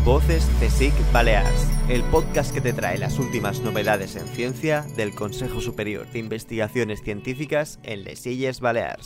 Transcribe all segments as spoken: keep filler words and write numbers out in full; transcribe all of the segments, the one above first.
Voces CSIC Balears, el podcast que te trae las últimas novedades en ciencia del Consejo Superior de Investigaciones Científicas en les Illes Balears.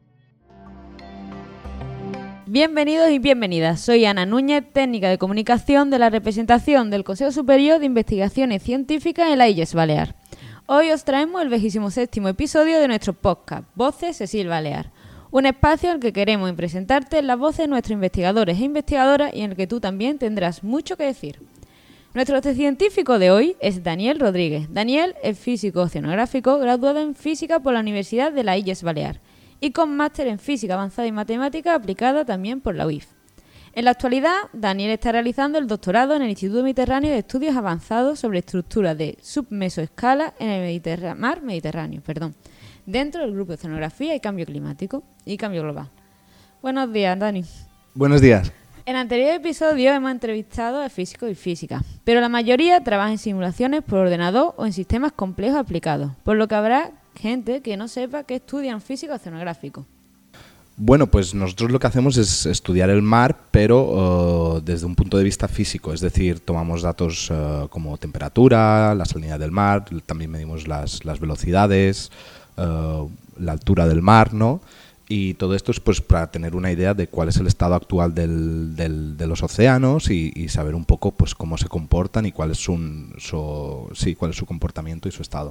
Bienvenidos y bienvenidas, soy Ana Núñez, técnica de comunicación de la representación del Consejo Superior de Investigaciones Científicas en las Illes Balears. Hoy os traemos el vigésimo séptimo episodio de nuestro podcast, Voces CSIC Balears. Un espacio en el que queremos presentarte las voces de nuestros investigadores e investigadoras y en el que tú también tendrás mucho que decir. Nuestro científico de hoy es Daniel Rodríguez. Daniel es físico oceanográfico graduado en Física por la Universidad de las Illes Balears y con máster en Física Avanzada y Matemática aplicada también por la U I F. En la actualidad, Daniel está realizando el doctorado en el Instituto Mediterráneo de Estudios Avanzados sobre Estructuras de Submesoescala en el Mediterrá- Mar Mediterráneo, perdón, dentro del Grupo de Oceanografía y Cambio Climático y Cambio Global. Buenos días, Dani. Buenos días. En anteriores episodios hemos entrevistado a físicos y físicas, pero la mayoría trabaja en simulaciones por ordenador o en sistemas complejos aplicados, por lo que habrá gente que no sepa qué estudian física oceanográfico. Bueno, pues nosotros lo que hacemos es estudiar el mar, pero uh, desde un punto de vista físico, es decir, tomamos datos uh, como temperatura, la salinidad del mar, también medimos las, las velocidades, uh, la altura del mar, ¿no? Y todo esto es pues para tener una idea de cuál es el estado actual del, del, de los océanos y, y saber un poco pues cómo se comportan y cuál es su, su, sí, cuál es su comportamiento y su estado.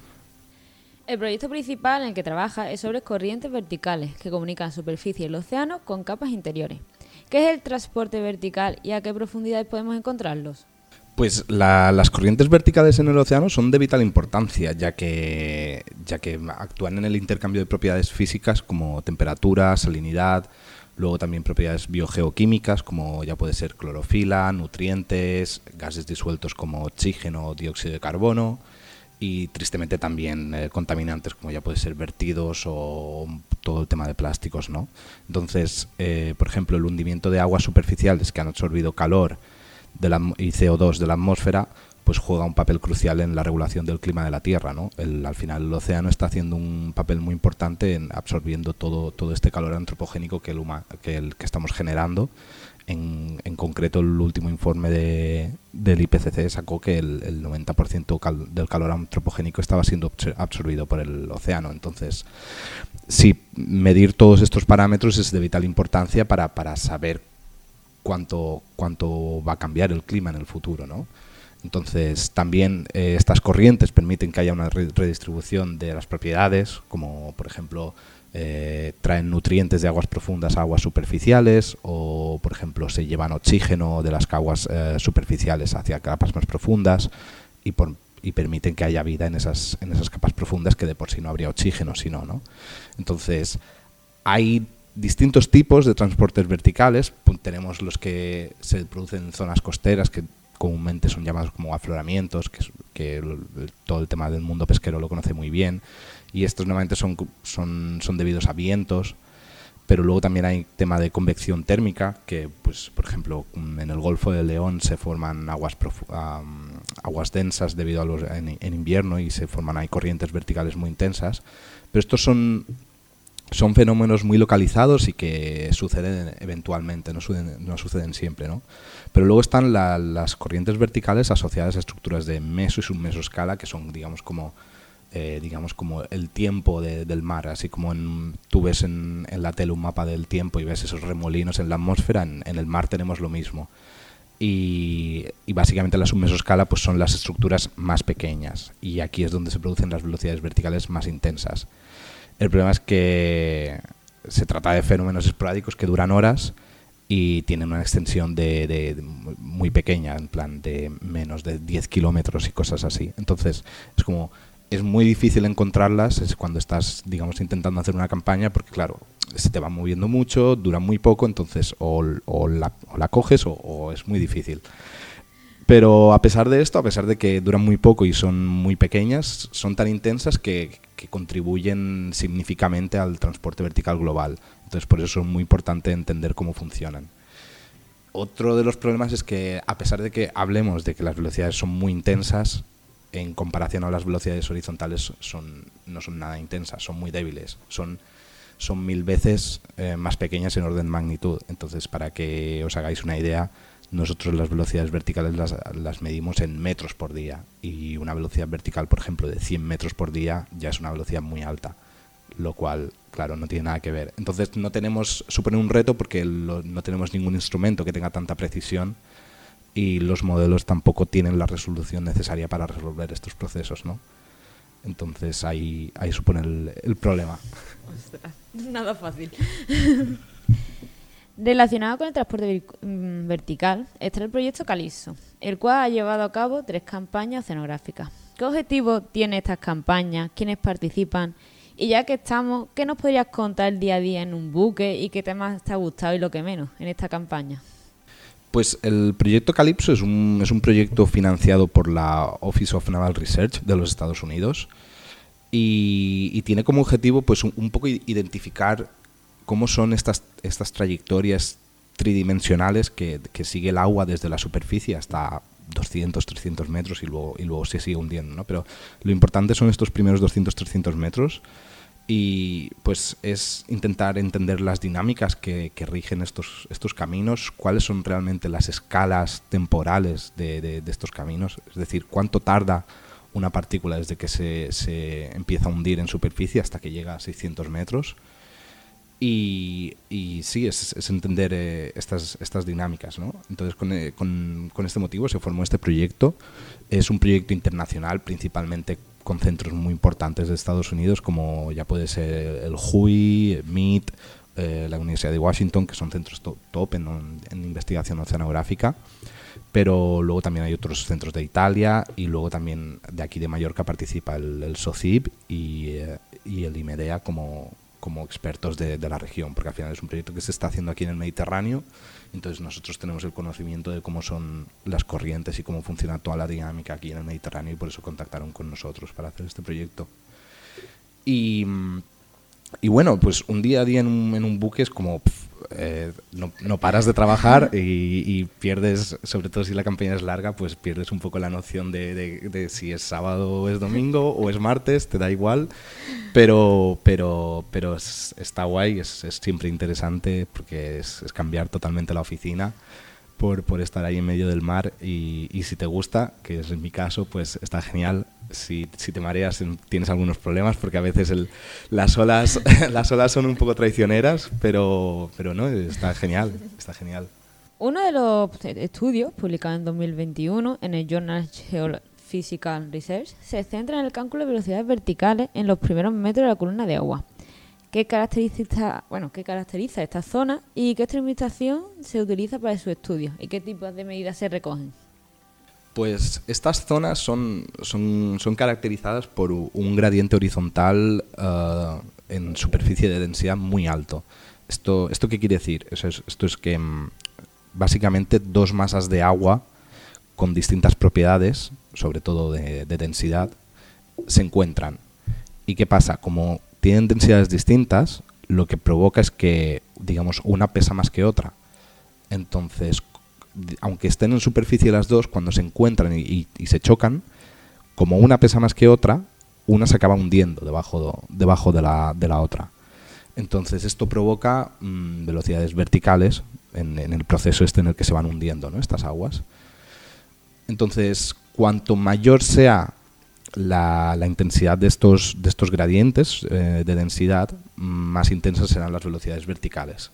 El proyecto principal en el que trabaja es sobre corrientes verticales que comunican superficie del océano con capas interiores. ¿Qué es el transporte vertical y a qué profundidades podemos encontrarlos? Pues la, las corrientes verticales en el océano son de vital importancia, ya que, ya que actúan en el intercambio de propiedades físicas como temperatura, salinidad, luego también propiedades biogeoquímicas como ya puede ser clorofila, nutrientes, gases disueltos como oxígeno o dióxido de carbono, y tristemente también eh, contaminantes como ya puede ser vertidos o todo el tema de plásticos, ¿no? Entonces, eh, por ejemplo, el hundimiento de aguas superficiales que han absorbido calor de la, y C O dos de la atmósfera, pues juega un papel crucial en la regulación del clima de la Tierra, ¿no? El, al final el océano está haciendo un papel muy importante en absorbiendo todo, todo este calor antropogénico que, el huma, que, el, que estamos generando. En, en concreto, el último informe de, del I P C C sacó que el, el noventa por ciento cal, del calor antropogénico estaba siendo absorbido por el océano. Entonces, sí, medir todos estos parámetros es de vital importancia para, para saber cuánto, cuánto va a cambiar el clima en el futuro, ¿no? Entonces, también eh, estas corrientes permiten que haya una redistribución de las propiedades, como por ejemplo, eh, traen nutrientes de aguas profundas a aguas superficiales, o por ejemplo, se llevan oxígeno de las aguas eh, superficiales hacia capas más profundas y, por, y permiten que haya vida en esas, en esas capas profundas que de por sí no habría oxígeno, si no, ¿no? Entonces, hay distintos tipos de transportes verticales. Tenemos los que se producen en zonas costeras, que comúnmente son llamados como afloramientos, que, que el, todo el tema del mundo pesquero lo conoce muy bien, y estos normalmente son, son, son debidos a vientos, pero luego también hay tema de convección térmica, que pues por ejemplo en el Golfo de León se forman aguas, profu- um, aguas densas debido a los en, en invierno y se forman ahí corrientes verticales muy intensas, pero estos son Son fenómenos muy localizados y que suceden eventualmente, no suceden, no suceden siempre, ¿no? Pero luego están la, las corrientes verticales asociadas a estructuras de meso y submesoescala, que son, digamos, como eh, digamos como el tiempo de, del mar. Así como en, tú ves en, en la tele un mapa del tiempo y ves esos remolinos en la atmósfera, en, en el mar tenemos lo mismo. Y, y básicamente la submesoescala pues son las estructuras más pequeñas, y aquí es donde se producen las velocidades verticales más intensas. El problema es que se trata de fenómenos esporádicos que duran horas y tienen una extensión de, de, de muy pequeña, en plan de menos de diez kilómetros y cosas así. Entonces, es como es muy difícil encontrarlas es cuando estás, digamos, intentando hacer una campaña, porque claro, se te va moviendo mucho, dura muy poco, entonces o, o, la, o la coges o, o es muy difícil. Pero a pesar de esto, a pesar de que duran muy poco y son muy pequeñas, son tan intensas que, que contribuyen significativamente al transporte vertical global. Entonces, por eso es muy importante entender cómo funcionan. Otro de los problemas es que, a pesar de que hablemos de que las velocidades son muy intensas, en comparación a las velocidades horizontales son, no son nada intensas, son muy débiles. Son, son mil veces eh, más pequeñas en orden de magnitud. Entonces, para que os hagáis una idea, nosotros las velocidades verticales las, las medimos en metros por día, y una velocidad vertical, por ejemplo, de cien metros por día ya es una velocidad muy alta, lo cual, claro, no tiene nada que ver. Entonces no tenemos, supone un reto porque lo, no tenemos ningún instrumento que tenga tanta precisión, y los modelos tampoco tienen la resolución necesaria para resolver estos procesos, ¿no? Entonces ahí, ahí supone el, el problema. Ostras, nada fácil. Relacionado con el transporte vertical está el proyecto Calypso, el cual ha llevado a cabo tres campañas oceanográficas. ¿Qué objetivo tienen estas campañas? ¿Quiénes participan? Y ya que estamos, ¿qué nos podrías contar el día a día en un buque y qué temas te ha gustado y lo que menos en esta campaña? Pues el proyecto Calypso es un, es un proyecto financiado por la Office of Naval Research de los Estados Unidos, y, y tiene como objetivo pues un, un poco identificar cómo son estas, estas trayectorias tridimensionales que, que sigue el agua desde la superficie hasta doscientos, trescientos metros y luego, y luego se sigue hundiendo, ¿no? Pero lo importante son estos primeros doscientos, trescientos metros, y pues es intentar entender las dinámicas que, que rigen estos, estos caminos, cuáles son realmente las escalas temporales de, de, de estos caminos, es decir, cuánto tarda una partícula desde que se, se empieza a hundir en superficie hasta que llega a seiscientos metros. Y, y sí, es, es entender eh, estas, estas dinámicas, ¿no? Entonces, con, eh, con, con este motivo se formó este proyecto. Es un proyecto internacional, principalmente con centros muy importantes de Estados Unidos, como ya puede ser el H U I, M I T, eh, la Universidad de Washington, que son centros to- top en, en investigación oceanográfica. Pero luego también hay otros centros de Italia, y luego también de aquí de Mallorca participa el, el SOCIP y, eh, y el IMEDEA como... como expertos de, de la región, porque al final es un proyecto que se está haciendo aquí en el Mediterráneo, entonces nosotros tenemos el conocimiento de cómo son las corrientes y cómo funciona toda la dinámica aquí en el Mediterráneo, y por eso contactaron con nosotros para hacer este proyecto. Y, y bueno, pues un día a día en un, en un buque es como... Pff, eh, no, no paras de trabajar y, y pierdes, sobre todo si la campaña es larga, pues pierdes un poco la noción de, de, de si es sábado o es domingo o es martes, te da igual. Pero pero pero es, está guay, es, es siempre interesante porque es, es cambiar totalmente la oficina por, por estar ahí en medio del mar, y, y si te gusta, que es en mi caso, pues está genial. Si, si te mareas tienes algunos problemas porque a veces el, las olas las olas son un poco traicioneras, pero pero no, está genial, está genial. Uno de los estudios publicados en dos mil veintiuno en el Journal Geophysical Research se centra en el cálculo de velocidades verticales en los primeros metros de la columna de agua. ¿Qué caracteriza, bueno, qué caracteriza esta zona y qué instrumentación se utiliza para su estudio y qué tipos de medidas se recogen? Pues estas zonas son, son, son caracterizadas por un gradiente horizontal uh, en superficie de densidad muy alto. ¿Esto, esto qué quiere decir? Eso es, esto es que um, básicamente dos masas de agua con distintas propiedades, sobre todo de, de densidad, se encuentran. ¿Y qué pasa? Como tienen densidades distintas, lo que provoca es que, digamos, una pesa más que otra. Entonces, aunque estén en superficie las dos, cuando se encuentran y, y, y se chocan, como una pesa más que otra, una se acaba hundiendo debajo, debajo de, la, de la otra. Entonces esto provoca mmm, velocidades verticales en, en el proceso este en el que se van hundiendo, ¿no?, estas aguas. Entonces, cuanto mayor sea la, la intensidad de estos, de estos gradientes eh, de densidad, más intensas serán las velocidades verticales.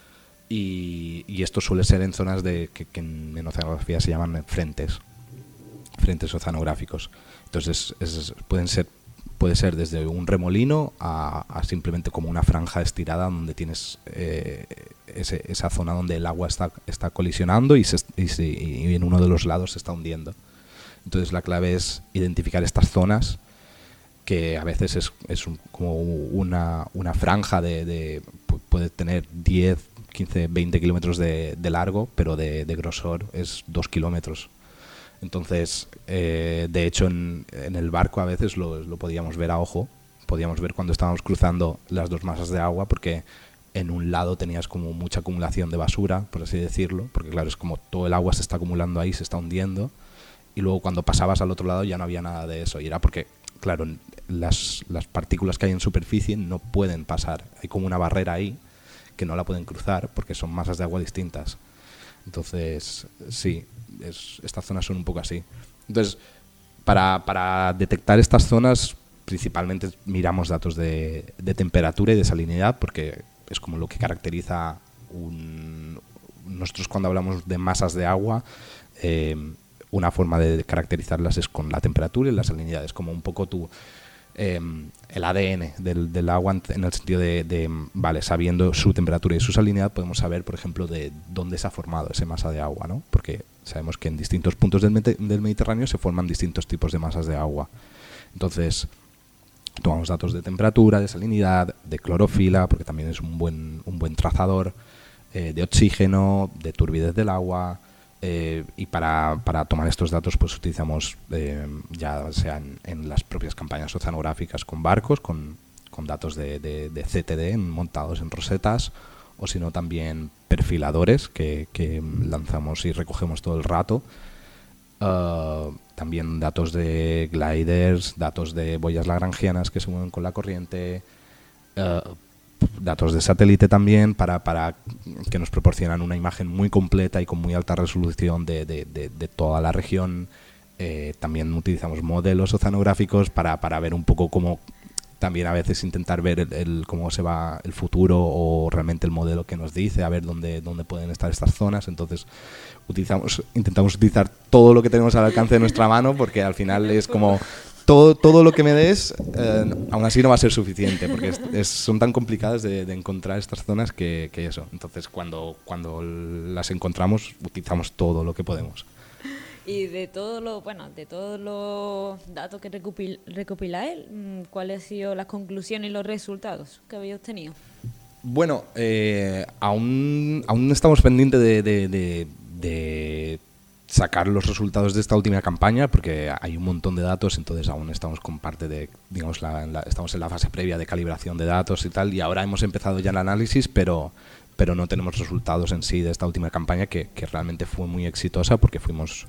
Y, y esto suele ser en zonas de que, que en, en oceanografía se llaman frentes, frentes oceanográficos. Entonces es, es, pueden ser, puede ser desde un remolino a, a simplemente como una franja estirada donde tienes eh, ese, esa zona donde el agua está, está colisionando y, se, y, se, y en uno de los lados se está hundiendo. Entonces la clave es identificar estas zonas, que a veces es, es un, como una, una franja de, de puede tener diez, quince, veinte kilómetros de, de largo, pero de, de grosor es dos kilómetros. Entonces, eh, de hecho, en, en el barco a veces lo, lo podíamos ver a ojo, podíamos ver cuando estábamos cruzando las dos masas de agua, porque en un lado tenías como mucha acumulación de basura, por así decirlo, porque claro, es como todo el agua se está acumulando ahí, se está hundiendo, y luego cuando pasabas al otro lado ya no había nada de eso, y era porque, claro, las, las partículas que hay en superficie no pueden pasar, hay como una barrera ahí, que no la pueden cruzar porque son masas de agua distintas. Entonces, sí, es, estas zonas son un poco así. Entonces, para, para detectar estas zonas, principalmente miramos datos de, de temperatura y de salinidad, porque es como lo que caracteriza un... Nosotros cuando hablamos de masas de agua, eh, una forma de caracterizarlas es con la temperatura y la salinidad. Es como un poco tu... Eh, el A D N del, del agua, en el sentido de, de, vale, sabiendo su temperatura y su salinidad, podemos saber, por ejemplo, de dónde se ha formado esa masa de agua, ¿no? Porque sabemos que en distintos puntos del, del Mediterráneo se forman distintos tipos de masas de agua. Entonces, tomamos datos de temperatura, de salinidad, de clorofila, porque también es un buen, un buen trazador, eh, de oxígeno, de turbidez del agua. Eh, y para, para tomar estos datos pues utilizamos eh, ya sea en, en las propias campañas oceanográficas con barcos, con, con datos de, de, de C T D montados en rosetas, o si no también perfiladores que, que lanzamos y recogemos todo el rato. Uh, también datos de gliders, datos de boyas lagrangianas que se mueven con la corriente, uh, datos de satélite también para, para que nos proporcionan una imagen muy completa y con muy alta resolución de, de, de, de toda la región. Eh, también utilizamos modelos oceanográficos para, para ver un poco cómo, también a veces intentar ver el, el, cómo se va el futuro o realmente el modelo que nos dice, a ver dónde, dónde pueden estar estas zonas. Entonces utilizamos, intentamos utilizar todo lo que tenemos al alcance de nuestra mano, porque al final es como... Todo, todo lo que me des, eh, aún así no va a ser suficiente, porque es, es, son tan complicadas de, de encontrar estas zonas que, que eso. Entonces, cuando, cuando las encontramos, utilizamos todo lo que podemos. Y de todo lo, bueno, de todos los datos que recopil, recopiláis, ¿cuáles han sido las conclusiones y los resultados que habéis obtenido? Bueno, eh, aún, aún estamos pendientes de, de, de, de sacar los resultados de esta última campaña, porque hay un montón de datos, entonces aún estamos con parte de, digamos, la, la, estamos en la fase previa de calibración de datos y tal, y ahora hemos empezado ya el análisis, pero, pero no tenemos resultados en sí de esta última campaña, que, que realmente fue muy exitosa, porque fuimos,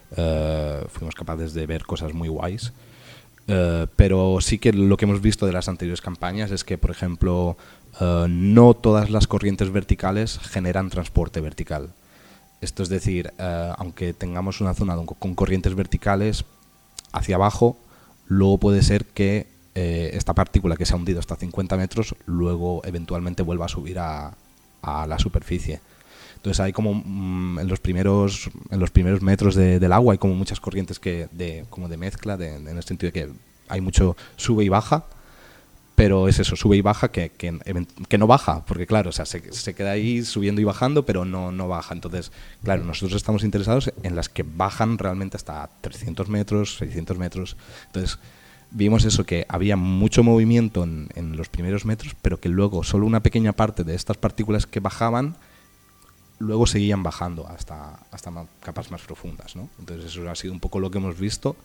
uh, fuimos capaces de ver cosas muy guays. Uh, pero sí que lo que hemos visto de las anteriores campañas es que, por ejemplo, uh, no todas las corrientes verticales generan transporte vertical. Esto es decir, uh, aunque tengamos una zona con corrientes verticales hacia abajo, luego puede ser que eh, esta partícula que se ha hundido hasta cincuenta metros luego eventualmente vuelva a subir a, a la superficie. Entonces hay como mmm, en los primeros en los primeros metros de, del agua hay como muchas corrientes que de como de mezcla, de, de, en el sentido de que hay mucho sube y baja, pero es eso, sube y baja que, que, que no baja, porque claro, o sea, se, se queda ahí subiendo y bajando, pero no, no baja. Entonces, claro, nosotros estamos interesados en las que bajan realmente hasta trescientos metros, seiscientos metros. Entonces, vimos eso, que había mucho movimiento en, en los primeros metros, pero que luego solo una pequeña parte de estas partículas que bajaban luego seguían bajando hasta, hasta capas más profundas, ¿no? Entonces eso ha sido un poco lo que hemos visto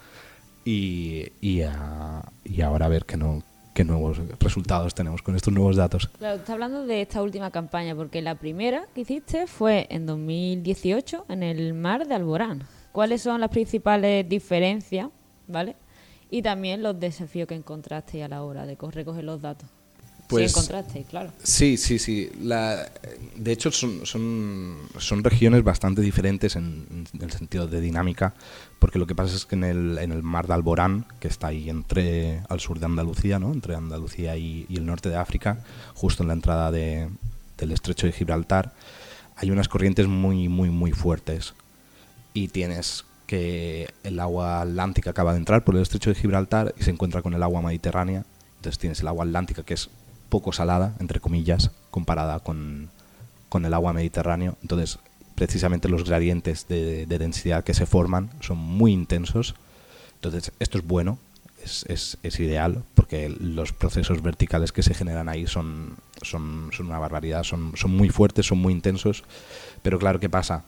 y, y, a, y ahora a ver qué, no, qué nuevos resultados tenemos con estos nuevos datos. Claro, está hablando de esta última campaña, porque la primera que hiciste fue en dos mil dieciocho en el mar de Alborán. ¿Cuáles son las principales diferencias, ¿vale? Y también los desafíos que encontraste a la hora de recoger los datos. Pues, sí, encontraste, claro. Sí, sí, sí. La, de hecho, son, son, son regiones bastante diferentes en, en el sentido de dinámica, porque lo que pasa es que en el, en el mar de Alborán, que está ahí entre al sur de Andalucía, ¿no? Entre Andalucía y, y el norte de África, justo en la entrada de, del estrecho de Gibraltar, hay unas corrientes muy, muy, muy fuertes. Y tienes que el agua atlántica acaba de entrar por el estrecho de Gibraltar y se encuentra con el agua mediterránea. Entonces tienes el agua atlántica, que es poco salada, entre comillas, comparada con, con el agua mediterráneo. Entonces, precisamente los gradientes de, de densidad que se forman son muy intensos. Entonces, esto es bueno, es, es, es ideal, porque los procesos verticales que se generan ahí son, son, son una barbaridad, son, son muy fuertes, son muy intensos. Pero claro, ¿qué pasa?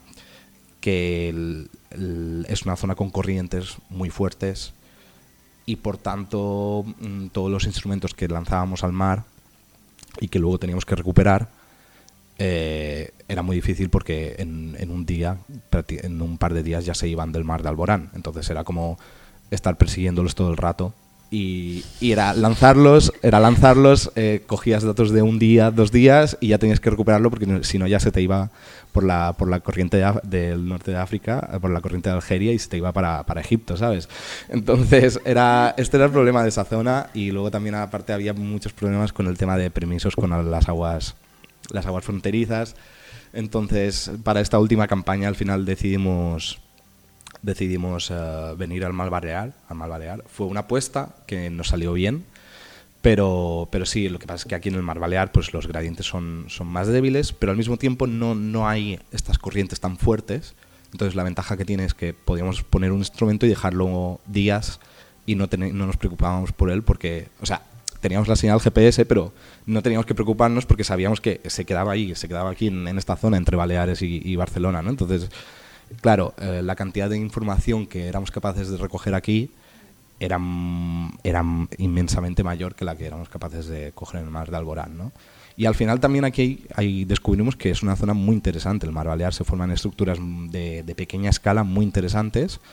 Que el, el, es una zona con corrientes muy fuertes y, por tanto, todos los instrumentos que lanzábamos al mar y que luego teníamos que recuperar, eh, era muy difícil porque en, en un día, en un par de días ya se iban del mar de Alborán. Entonces era como estar persiguiéndolos todo el rato Y, y era lanzarlos, era lanzarlos, eh, cogías datos de un día, dos días y ya tenías que recuperarlo porque no, si no ya se te iba por la por la corriente de, del norte de África, por la corriente de Algeria y se te iba para, para Egipto, ¿sabes? Entonces era este era el problema de esa zona y luego también aparte había muchos problemas con el tema de permisos con las aguas las aguas fronterizas. Entonces para esta última campaña al final decidimos decidimos uh, venir al Mar Balear, al Mar Balear. Fue una apuesta que nos salió bien, pero, pero sí, lo que pasa es que aquí en el Mar Balear pues los gradientes son, son más débiles, pero al mismo tiempo no, no hay estas corrientes tan fuertes. Entonces la ventaja que tiene es que podíamos poner un instrumento y dejarlo días y no, ten- no nos preocupábamos por él porque, o sea, teníamos la señal G P S, pero no teníamos que preocuparnos porque sabíamos que se quedaba ahí, se quedaba aquí en, en esta zona entre Baleares y, y Barcelona, ¿no? Entonces... Claro, eh, la cantidad de información que éramos capaces de recoger aquí era, era inmensamente mayor que la que éramos capaces de coger en el Mar de Alborán, ¿no? Y al final también aquí ahí descubrimos que es una zona muy interesante. El Mar Balear se forman estructuras de, de pequeña escala muy interesantes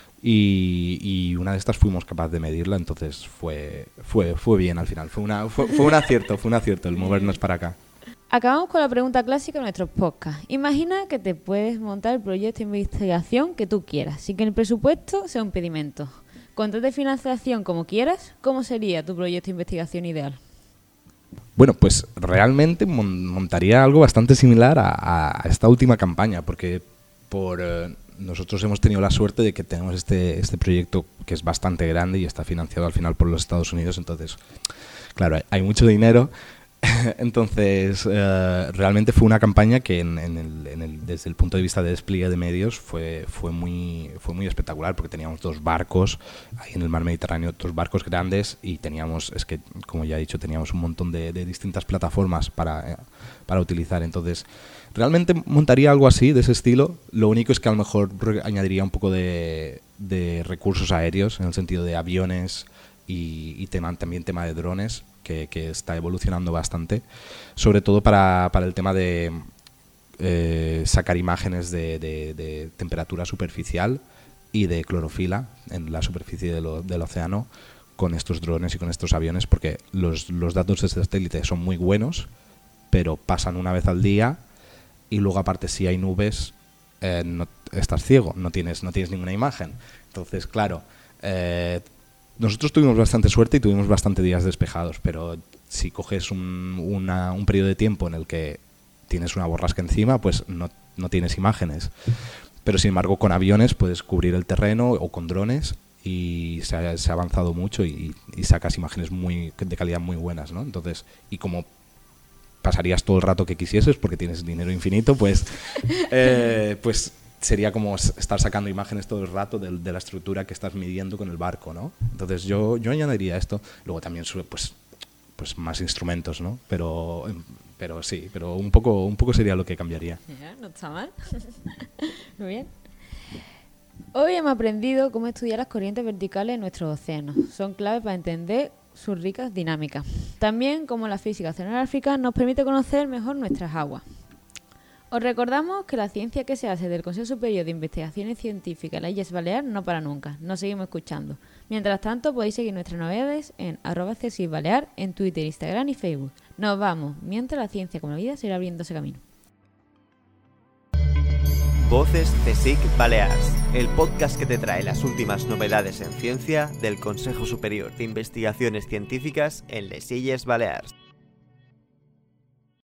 y, y una de estas fuimos capaces de medirla, entonces fue, fue, fue bien al final. Fue, una, fue, fue un acierto, fue un acierto el movernos para acá. Acabamos con la pregunta clásica de nuestros podcasts. Imagina que te puedes montar el proyecto de investigación que tú quieras, sin que el presupuesto sea un impedimento. Contrate financiación como quieras, ¿cómo sería tu proyecto de investigación ideal? Bueno, pues realmente mon- montaría algo bastante similar a, a, a esta última campaña, porque por eh, nosotros hemos tenido la suerte de que tenemos este, este proyecto que es bastante grande y está financiado al final por los Estados Unidos, entonces, claro, hay, hay mucho dinero. Entonces, eh, realmente fue una campaña que en, en el, en el, desde el punto de vista de despliegue de medios fue, fue, muy, fue muy espectacular porque teníamos dos barcos ahí en el mar Mediterráneo, dos barcos grandes y teníamos, es que como ya he dicho, teníamos un montón de, de distintas plataformas para, eh, para utilizar. Entonces, realmente montaría algo así, de ese estilo. Lo único es que a lo mejor añadiría un poco de, de recursos aéreos, en el sentido de aviones y, y tema, también tema de drones, Que, que está evolucionando bastante, sobre todo para, para el tema de eh, sacar imágenes de, de, de temperatura superficial y de clorofila en la superficie de lo, del océano con estos drones y con estos aviones, porque los, los datos de satélite son muy buenos, pero pasan una vez al día y luego aparte si hay nubes eh, no, estás ciego, no tienes, no tienes ninguna imagen. Entonces, claro, eh, nosotros tuvimos bastante suerte y tuvimos bastante días despejados, pero si coges un, una, un periodo de tiempo en el que tienes una borrasca encima, pues no, no tienes imágenes. Pero sin embargo con aviones puedes cubrir el terreno o con drones y se ha, se ha avanzado mucho y, y sacas imágenes muy de calidad muy buenas, ¿no? Entonces, y como pasarías todo el rato que quisieses porque tienes dinero infinito, pues eh, pues sería como estar sacando imágenes todo el rato de, de la estructura que estás midiendo con el barco, ¿no? Entonces yo, yo añadiría esto. Luego también pues, pues más instrumentos, ¿no? Pero, pero sí, pero un poco, un poco sería lo que cambiaría. Ya, no está mal. Muy bien. Hoy hemos aprendido cómo estudiar las corrientes verticales en nuestros océanos. Son clave para entender sus ricas dinámicas. También cómo la física oceanográfica nos permite conocer mejor nuestras aguas. Os recordamos que la ciencia que se hace del Consejo Superior de Investigaciones Científicas en las Illes Baleares no para nunca, nos seguimos escuchando. Mientras tanto podéis seguir nuestras novedades en arroba CSIC Balear en Twitter, Instagram y Facebook. Nos vamos, mientras la ciencia como la vida se irá abriéndose camino. Voces CSIC Balears, el podcast que te trae las últimas novedades en ciencia del Consejo Superior de Investigaciones Científicas en les Illes Balears.